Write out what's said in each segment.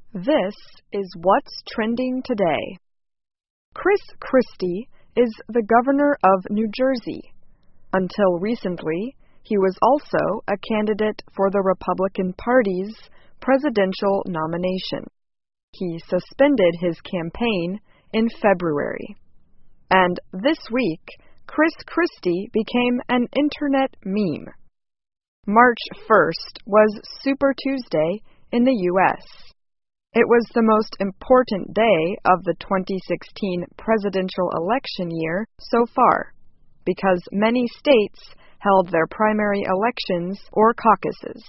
This is what's trending today. Chris Christie is the governor of New Jersey. Until recently, he was also a candidate for the Republican Party's presidential nomination. He suspended his campaign in February. And this week, Chris Christie became an internet meme. March 1st was Super Tuesday in the U.S. It was the most important day of the 2016 presidential election year so far, because many states held their primary elections or caucuses.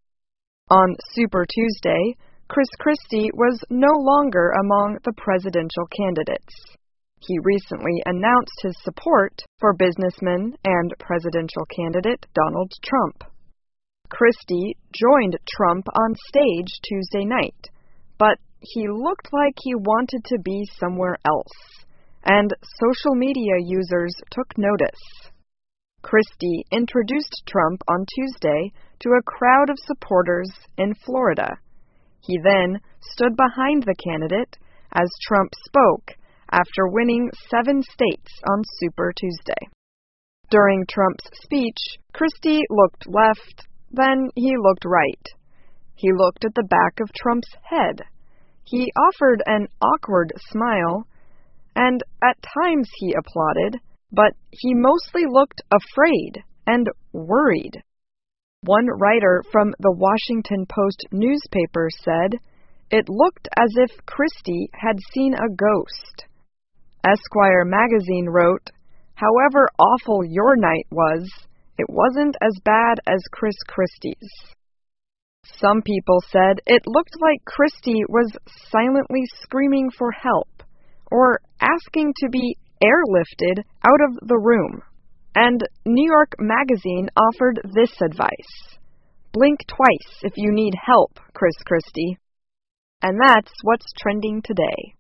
On Super Tuesday, Chris Christie was no longer among the presidential candidates. He recently announced his support for businessman and presidential candidate Donald Trump. Christie joined Trump on stage Tuesday night, but he looked like he wanted to be somewhere else, and social media users took notice. Christie introduced Trump on Tuesday to a crowd of supporters in Florida. He then stood behind the candidate as Trump spoke after winning 7 states on Super Tuesday. During Trump's speech, Christie looked left, then he looked right. He looked at the back of Trump's head. He offered an awkward smile, and at times he applauded, but he mostly looked afraid and worried. One writer from the Washington Post newspaper said, "It looked as if Christie had seen a ghost." Esquire magazine wrote, "However awful your night was, it wasn't as bad as Chris Christie's." Some people said it looked like Christie was silently screaming for help or asking to be airlifted out of the room. And New York Magazine offered this advice: "Blink twice if you need help, Chris Christie." And that's what's trending today.